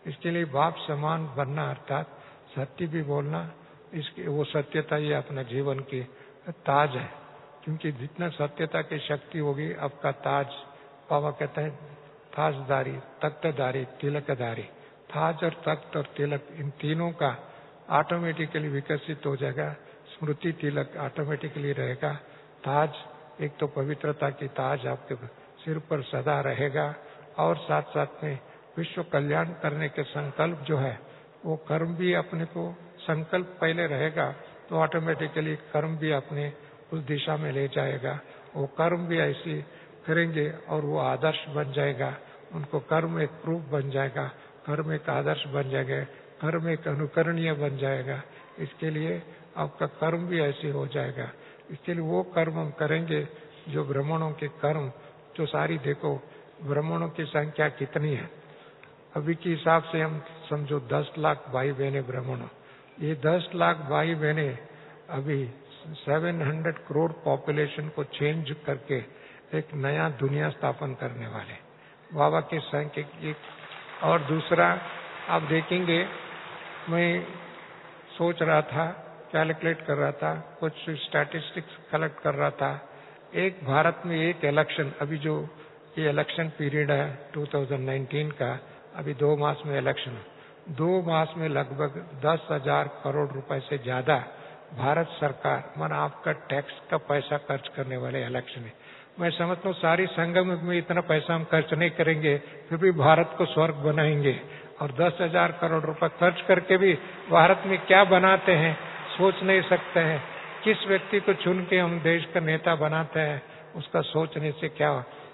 इसके लिए बाप समान बनना अर्थात सत्य भी बोलना, इसकी वो सत्यता ये अपने जीवन की ताज है। क्योंकि जितना सत्यता की शक्ति होगी आपका ताज, बाबा कहते हैं ताजदारी, तख्तदारी, तिलकदारी। ताज और तख्त और तिलक इन तीनों का ऑटोमेटिकली विकसित हो जाएगा। स्मृति तिलक ऑटोमेटिकली रहेगा। ताज एक तो पवित्रता की ताज आपके सिर पर सदा रहेगा, और साथ साथ में विश्व कल्याण करने के संकल्प जो है वो कर्म भी अपने को संकल्प पहले रहेगा तो ऑटोमेटिकली कर्म भी अपने उस दिशा में ले जाएगा। वो कर्म भी ऐसी करेंगे और वो आदर्श बन जाएगा। उनको कर्म एक प्रूफ बन जाएगा, कर्म एक आदर्श बन जाएगा, कर्म एक अनुकरणीय बन जाएगा। इसके लिए आपका कर्म भी ऐसे हो जाएगा। इसके लिए वो कर्म हम करेंगे जो ब्राह्मणों के कर्म, जो सारी देखो ब्राह्मणों की संख्या कितनी है अभी के हिसाब से, हम समझो दस लाख भाई बहने ब्राह्मणों। ये दस लाख भाई बहने अभी सात सौ करोड़ पॉपुलेशन को चेंज करके एक नया दुनिया स्थापन करने वाले बाबा के संख्या। और दूसरा आप देखेंगे, मैं सोच रहा था, कैलकुलेट कर रहा था, कुछ स्टैटिस्टिक्स कलेक्ट कर रहा था। एक भारत में एक इलेक्शन, अभी जो ये इलेक्शन पीरियड है दो हज़ार उन्नीस का, अभी दो मास में इलेक्शन, दो मास में लगभग दस हजार करोड़ रुपए से ज्यादा भारत सरकार माना आपका टैक्स का पैसा खर्च करने वाले इलेक्शन है। मैं समझता हूँ सारी संगम में इतना पैसा हम खर्च नहीं करेंगे, फिर भी भारत को स्वर्ग बनाएंगे। और दस हजार करोड़ रुपए खर्च करके भी भारत में क्या बनाते हैं सोच नहीं सकते हैं। किस व्यक्ति को चुन के हम देश का नेता बनाते हैं, उसका सोचने से क्या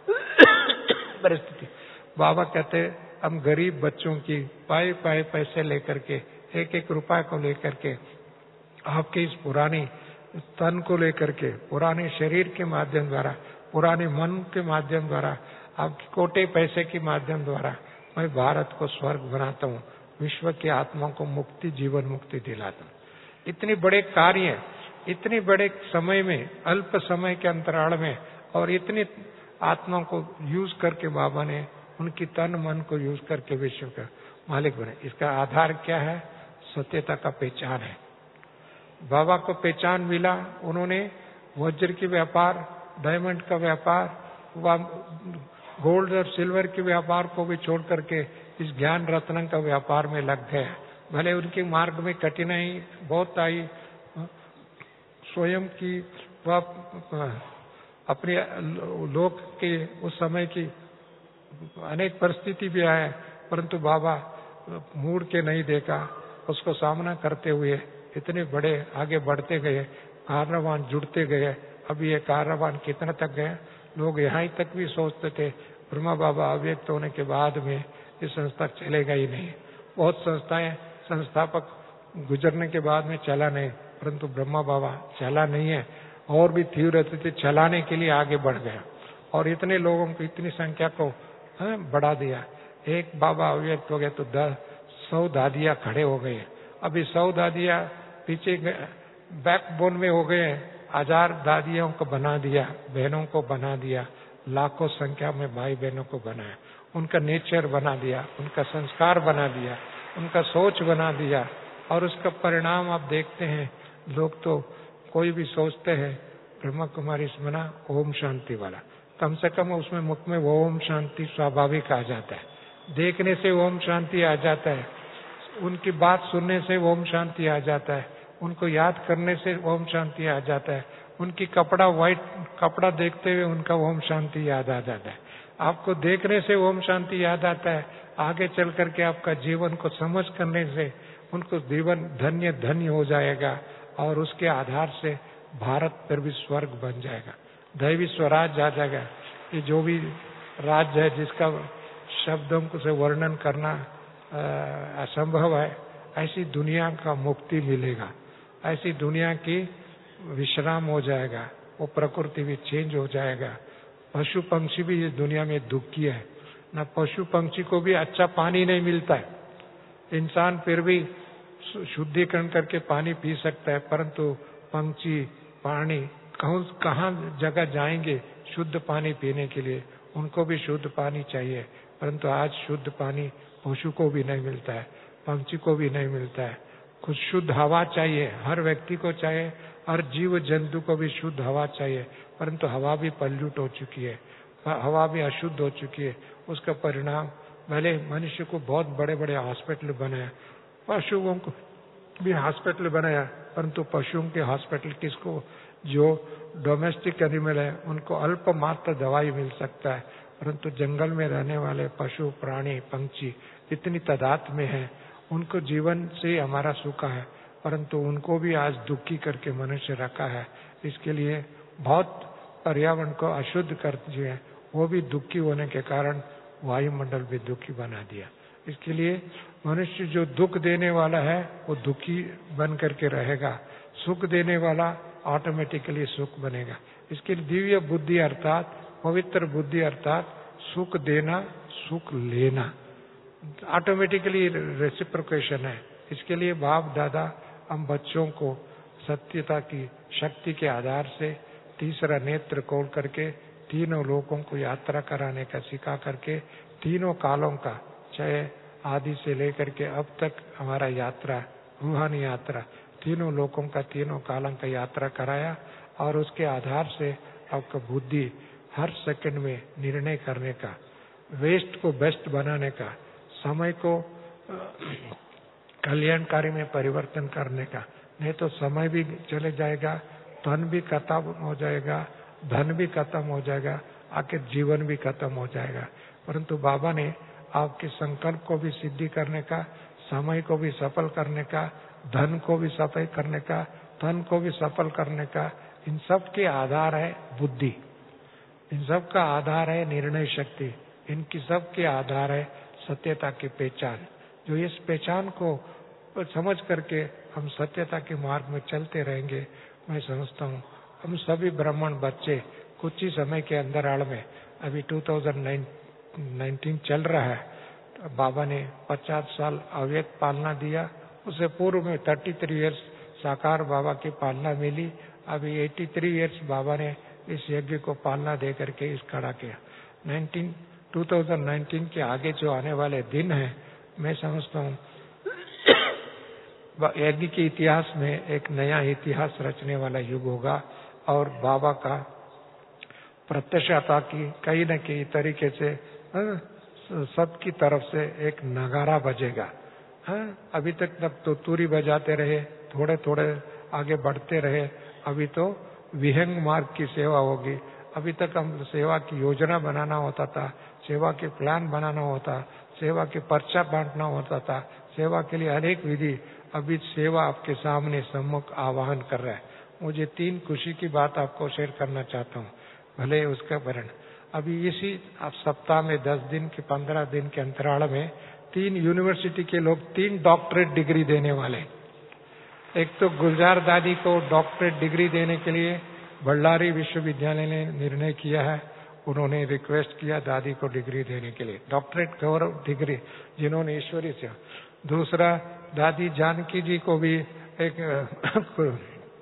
परिस्थिति। बाबा कहते हम गरीब बच्चों की पाए पाए पैसे लेकर के, एक एक रुपया को लेकर के, आपके इस पुरानी तन को लेकर के, पुराने शरीर के माध्यम द्वारा, पुराने मन के माध्यम द्वारा, आपके कोटे पैसे के माध्यम द्वारा मैं भारत को स्वर्ग बनाता हूँ, विश्व की आत्मा को मुक्ति, जीवन मुक्ति दिलाता हूँ। इतने बड़े कार्य, इतने बड़े समय में, अल्प समय के अंतराल में, और इतनी आत्मा को यूज करके बाबा ने उनकी तन मन को यूज करके विश्व का मालिक बने। इसका आधार क्या है? सत्यता का पहचान है। बाबा को पहचान मिला, उन्होंने वज्र की व्यापार, डायमंड का व्यापार, गोल्ड और सिल्वर के व्यापार को भी छोड़ करके इस ज्ञान रत्न का व्यापार में लग गए। भले उनके मार्ग में कठिनाई बहुत आई, स्वयं की वह अपने लोक के उस समय की अनेक परिस्थिति भी आए, परंतु बाबा मुड़ के नहीं देखा, उसको सामना करते हुए इतने बड़े आगे बढ़ते गए, कारवान जुड़ते गए। अब ये कारवान कितना तक गए, लोग यहाँ तक भी सोचते थे ब्रह्मा बाबा अव्यक्त होने के बाद में ये संस्था चलेगा ही नहीं। बहुत संस्थाएं संस्थापक गुजरने के बाद में चला नहीं, परंतु ब्रह्मा बाबा चला नहीं है, और भी तीव्र थे चलाने के लिए आगे बढ़ गया और इतने लोगों को, इतनी संख्या को हाँ, बढ़ा दिया। एक बाबा अव्यक्त हो गए तो दस सौ दादियां खड़े हो गए। अभी सौ दादियां पीछे बैकबोन में हो गए, हजार दादियों को बना दिया, बहनों को बना दिया, लाखों संख्या में भाई बहनों को बनाया, उनका नेचर बना दिया, उनका संस्कार बना दिया, उनका सोच बना दिया। और उसका परिणाम आप देखते हैं, लोग तो कोई भी सोचते हैं ब्रह्मा कुमारी से बना ओम शांति वाला, कम से कम उसमें मुख में ओम शांति स्वाभाविक आ जाता है, देखने से ओम शांति आ जाता है, उनकी बात सुनने से ओम शांति आ जाता है, उनको याद करने से ओम शांति आ जाता है, उनकी कपड़ा व्हाइट कपड़ा देखते हुए उनका ओम शांति याद आ जाता है, आपको देखने से ओम शांति याद आता है, आगे चल करके आपका जीवन को समझ करने से उनको जीवन धन्य धन्य हो जाएगा और उसके आधार से भारत पर भी स्वर्ग बन जाएगा, दैवी स्वराज आ जाएगा। ये जो भी राज्य है जिसका शब्दों से वर्णन करना असंभव है, ऐसी दुनिया का मुक्ति मिलेगा, ऐसी दुनिया की विश्राम हो जाएगा, वो प्रकृति भी चेंज हो जाएगा। पशु पंक्षी भी इस दुनिया में दुखी है ना, पशु पंक्षी को भी अच्छा पानी नहीं मिलता है, इंसान फिर भी शुद्धिकरण करके पानी पी सकता है, परंतु पंछी पानी कौन कहाँ जगह जाएंगे शुद्ध पानी पीने के लिए, उनको भी शुद्ध पानी चाहिए, परंतु आज शुद्ध पानी पशु को भी नहीं मिलता है, पंछी को भी नहीं मिलता है। कुछ शुद्ध हवा चाहिए, हर व्यक्ति को चाहिए, हर जीव जंतु को भी शुद्ध हवा चाहिए, परंतु हवा भी पल्यूट हो चुकी है, हवा भी अशुद्ध हो चुकी है। उसका परिणाम भले मनुष्य को बहुत बड़े बड़े हॉस्पिटल बनाया, पशुओं को भी हॉस्पिटल बनाया, परंतु पशुओं के हॉस्पिटल किसको, जो डोमेस्टिक एनिमल है उनको अल्प मात्र दवाई मिल सकता है, परंतु जंगल में रहने वाले पशु प्राणी पंछी इतनी तादाद में है, उनको जीवन से हमारा सुख है, परंतु उनको भी आज दुखी करके मनुष्य रखा है। इसके लिए बहुत पर्यावरण को अशुद्ध कर दिए, वो भी दुखी होने के कारण वायुमंडल भी दुखी बना दिया। इसके लिए मनुष्य जो दुख देने वाला है वो दुखी बन करके रहेगा, सुख देने वाला ऑटोमेटिकली सुख बनेगा। इसके लिए दिव्य बुद्धि अर्थात पवित्र बुद्धि अर्थात सुख देना सुख लेना ऑटोमेटिकली रेसिप्रोकेशन है। इसके लिए बाप दादा हम बच्चों को सत्यता की शक्ति के आधार से तीसरा नेत्र खोल करके तीनों लोगों को यात्रा कराने का सिखा करके तीनों कालों का, चाहे आदि से लेकर के अब तक हमारा यात्रा रूहानी यात्रा तीनों लोगों का तीनों कालों का यात्रा कराया, और उसके आधार से आपका बुद्धि हर सेकंड में निर्णय करने का, वेस्ट को बेस्ट बनाने का, समय को कल्याणकारी में परिवर्तन करने का। नहीं तो समय भी चले जाएगा, धन भी खत्म हो जाएगा, धन भी खत्म हो जाएगा, आखिर जीवन भी खत्म हो जाएगा। परंतु बाबा ने आपके संकल्प को भी सिद्धि करने का, समय को भी सफल करने का, धन को भी सफल करने का, धन को भी सफल करने का, इन सब के आधार है बुद्धि, इन सब का आधार है निर्णय शक्ति, इनकी सब के आधार है सत्यता की पहचान। जो इस पहचान को समझ करके हम सत्यता के मार्ग में चलते रहेंगे, मैं समझता हूँ हम सभी ब्राह्मण बच्चे कुछ ही समय के अंदर आड़ में, अभी दो हज़ार उन्नीस चल रहा है, तो बाबा ने पचास साल अव्यक्त पालना दिया, उससे पूर्व में तैंतीस इयर्स साकार बाबा की पालना मिली, अभी तिरासी इयर्स बाबा ने इस यज्ञ को पालना दे करके इस खड़ा किया। उन्नीस दो हज़ार उन्नीस के आगे जो आने वाले दिन हैं, मैं समझता हूँ यज्ञ के इतिहास में एक नया इतिहास रचने वाला युग होगा, और बाबा का प्रत्यक्षता की कहीं न कहीं तरीके से सबकी तरफ से एक नगारा बजेगा। हाँ, अभी तक तब तो तुरी बजाते रहे, थोड़े थोड़े आगे बढ़ते रहे, अभी तो विहंग मार्ग की सेवा होगी। अभी तक हम सेवा की योजना बनाना होता था, सेवा के प्लान बनाना होता, सेवा के पर्चा बांटना होता था, सेवा के लिए अनेक विधि, अभी सेवा आपके सामने सम्मुख आवाहन कर रहा है। मुझे तीन खुशी की बात आपको शेयर करना चाहता हूँ, भले उसका वर्ण। अभी इसी आप सप्ताह में दस दिन के पंद्रह दिन के अंतराल में तीन यूनिवर्सिटी के लोग तीन डॉक्टरेट डिग्री देने वाले। एक तो गुलजार दादी को डॉक्टरेट डिग्री देने के लिए बल्लारी विश्वविद्यालय ने निर्णय किया है, उन्होंने रिक्वेस्ट किया दादी को डिग्री देने के लिए, डॉक्टरेट गौरव डिग्री जिन्होंने ईश्वरी से। दूसरा, दादी जानकी जी को भी एक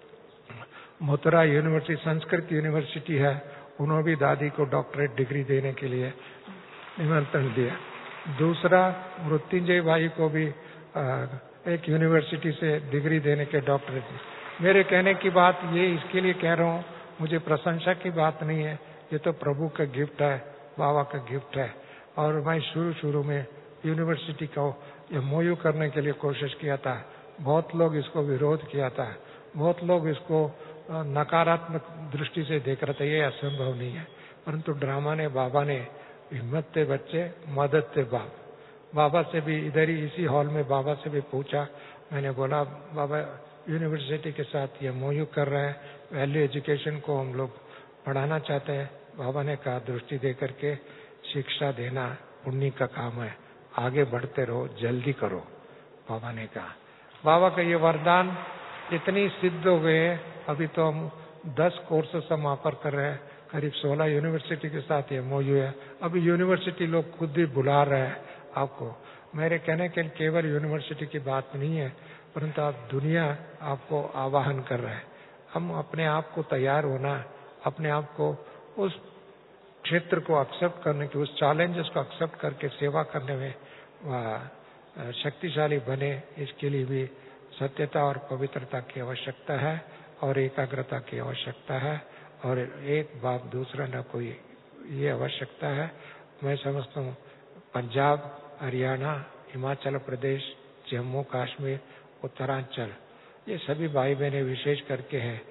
मथुरा यूनिवर्सिटी संस्कृत यूनिवर्सिटी है, उन्होंने भी दादी को डॉक्टरेट डिग्री देने के लिए निमंत्रण दिया। दूसरा, मृत्युंजय भाई को भी एक यूनिवर्सिटी से डिग्री देने के डॉक्टरेट। मेरे कहने की बात ये इसके लिए कह रहा हूँ, मुझे प्रशंसा की बात नहीं है, ये तो प्रभु का गिफ्ट है, बाबा का गिफ्ट है। और मैं शुरू शुरू में यूनिवर्सिटी को एमओयू करने के लिए कोशिश किया था, बहुत लोग इसको विरोध किया था, बहुत लोग इसको नकारात्मक दृष्टि से देख रहे थे, ये असंभव नहीं है। परंतु ड्रामा ने, बाबा ने हिम्मत थे बच्चे, मदद थे बाप। बाबा से भी इधर ही इसी हॉल में बाबा से भी पूछा, मैंने बोला बाबा यूनिवर्सिटी के साथ ये एमओयू कर रहे हैं, वैल्यू एजुकेशन को हम लोग पढ़ाना चाहते हैं। बाबा ने कहा दृष्टि दे करके शिक्षा देना पुण्य का काम है, आगे बढ़ते रहो, जल्दी करो। बाबा ने कहा, बाबा का ये वरदान इतनी सिद्ध हो गए, अभी तो हम दस कोर्सेस हम ऑफर कर रहे हैं, करीब सोलह यूनिवर्सिटी के साथ एमओयू है। अभी यूनिवर्सिटी लोग खुद ही बुला रहे हैं आपको। मेरे कहने के केवल यूनिवर्सिटी की बात नहीं है, परंतु आप दुनिया आपको आवाहन कर रहे हैं। हम अपने आप को तैयार होना, अपने आप को उस क्षेत्र को एक्सेप्ट करने की, उस चैलेंजेस को एक्सेप्ट करके सेवा करने में वह शक्तिशाली बने, इसके लिए भी सत्यता और पवित्रता की आवश्यकता है और एकाग्रता की आवश्यकता है और एक बाप दूसरा न कोई, ये आवश्यकता है। मैं समझता हूँ पंजाब, हरियाणा, हिमाचल प्रदेश, जम्मू कश्मीर, उत्तरांचल, ये सभी भाई बहनें विशेष करके हैं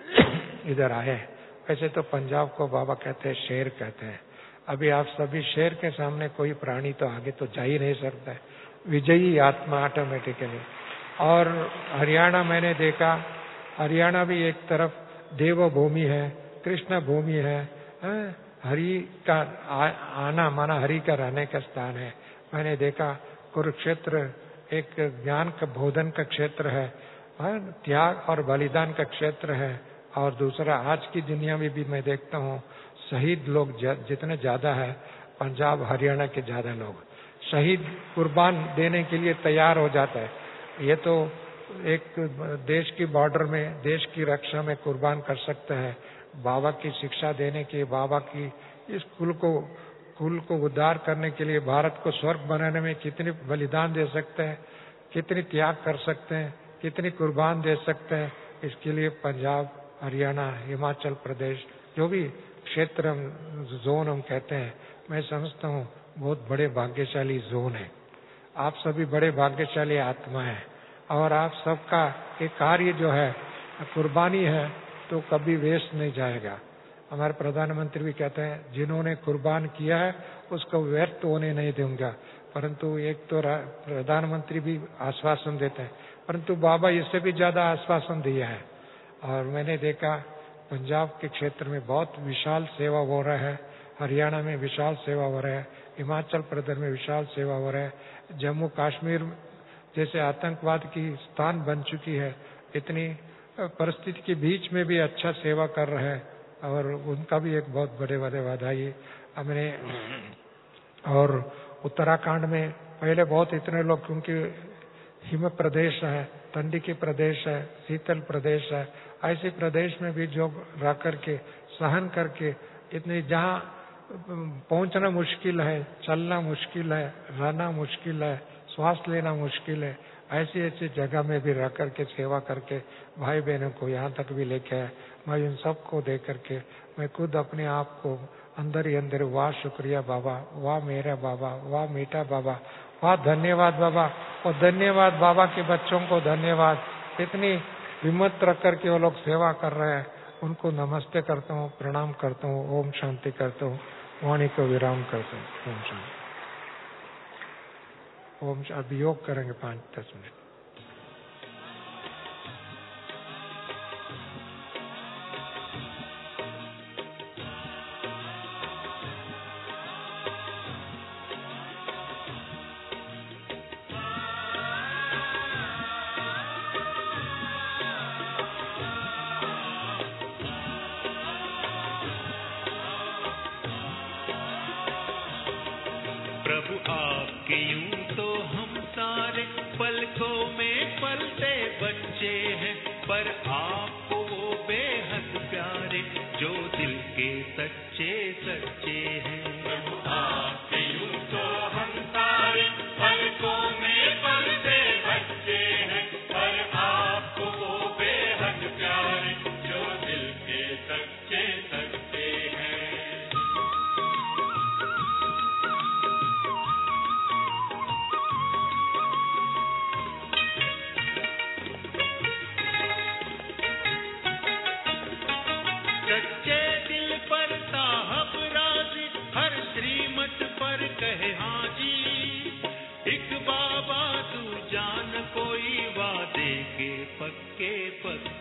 इधर आए। वैसे तो पंजाब को बाबा कहते हैं, शेर कहते हैं। अभी आप सभी शेर के सामने कोई प्राणी तो आगे तो जा ही नहीं सकता है, विजयी आत्मा ऑटोमेटिकली। और हरियाणा मैंने देखा, हरियाणा भी एक तरफ देवभूमि है, कृष्ण भूमि है, है? हरि का आ, आना माना हरि का रहने का स्थान है। मैंने देखा कुरुक्षेत्र एक ज्ञान का बोधन का क्षेत्र है, है? त्याग और बलिदान का क्षेत्र है। और दूसरा आज की दुनिया में भी मैं देखता हूँ शहीद लोग जितने ज्यादा है, पंजाब हरियाणा के ज्यादा लोग शहीद कुर्बान देने के लिए तैयार हो जाता है। ये तो एक देश की बॉर्डर में देश की रक्षा में कुर्बान कर सकता है। बाबा की शिक्षा देने के, बाबा की इस कुल को कुल को उद्धार करने के लिए, भारत को स्वर्ग बनाने में कितनी बलिदान दे सकते हैं, कितनी त्याग कर सकते हैं, कितनी कुर्बान दे सकते हैं। इसके लिए पंजाब, हरियाणा, हिमाचल प्रदेश, जो भी क्षेत्र हम जोन हम कहते हैं, मैं समझता हूँ बहुत बड़े भाग्यशाली जोन है। आप सभी बड़े भाग्यशाली आत्मा है और आप सबका एक कार्य जो है कुर्बानी है तो कभी वेस्ट नहीं जाएगा। हमारे प्रधानमंत्री भी कहते हैं जिन्होंने कुर्बान किया है उसको व्यर्थ होने नहीं दूंगा। परंतु एक तो प्रधानमंत्री भी आश्वासन देते हैं, परंतु बाबा इससे भी ज्यादा आश्वासन दिया है। और मैंने देखा पंजाब के क्षेत्र में बहुत विशाल सेवा हो रहा है, हरियाणा में विशाल सेवा हो रहा है, हिमाचल प्रदेश में विशाल सेवा हो रहा है, जम्मू कश्मीर जैसे आतंकवाद की स्थान बन चुकी है, इतनी परिस्थिति के बीच में भी अच्छा सेवा कर रहे हैं और उनका भी एक बहुत बड़े बड़े बधाई हमने। और उत्तराखंड में पहले बहुत इतने लोग, क्योंकि हिम प्रदेश है, ठंडी की प्रदेश है, शीतल प्रदेश है, ऐसे प्रदेश में भी जो रह करके सहन करके इतनी जहाँ पहुंचना मुश्किल है, चलना मुश्किल है, रहना मुश्किल है, श्वास लेना मुश्किल है, ऐसी ऐसी जगह में भी रह करके सेवा करके भाई बहनों को यहाँ तक भी लेके आए। मैं इन सबको देख करके मैं खुद अपने आप को अंदर ही अंदर, वाह शुक्रिया बाबा, वाह मेरा बाबा, वाह मीठा बाबा, वाह धन्यवाद बाबा, और धन्यवाद बाबा के बच्चों को धन्यवाद। इतनी हिम्मत रख करके वो लोग सेवा कर रहे हैं, उनको नमस्ते करता हूँ, प्रणाम करता हूँ, ओम शांति करता हूँ, वाणी को विराम करता हूँ। ओम शांति। ओम अभी योग करेंगे पाँच दस मिनट। प्रभु आपके यूं तो हम सारे पलकों में पलते बच्चे हैं, पर आपको वो बेहद प्यारे जो दिल के सच्चे सच्चे हैं। प्रभु आपके यूं तो हम सारे पलकों में पलते बच्चे हैं, पर आपको वो बेहद प्यारे जो दिल के सच्चे सच्चे हैं। सच्चे दिल पर साहब राजी, हर श्रीमत पर कहे हाँ जी। एक बाबा तू जान कोई वादे के पक्के पक्के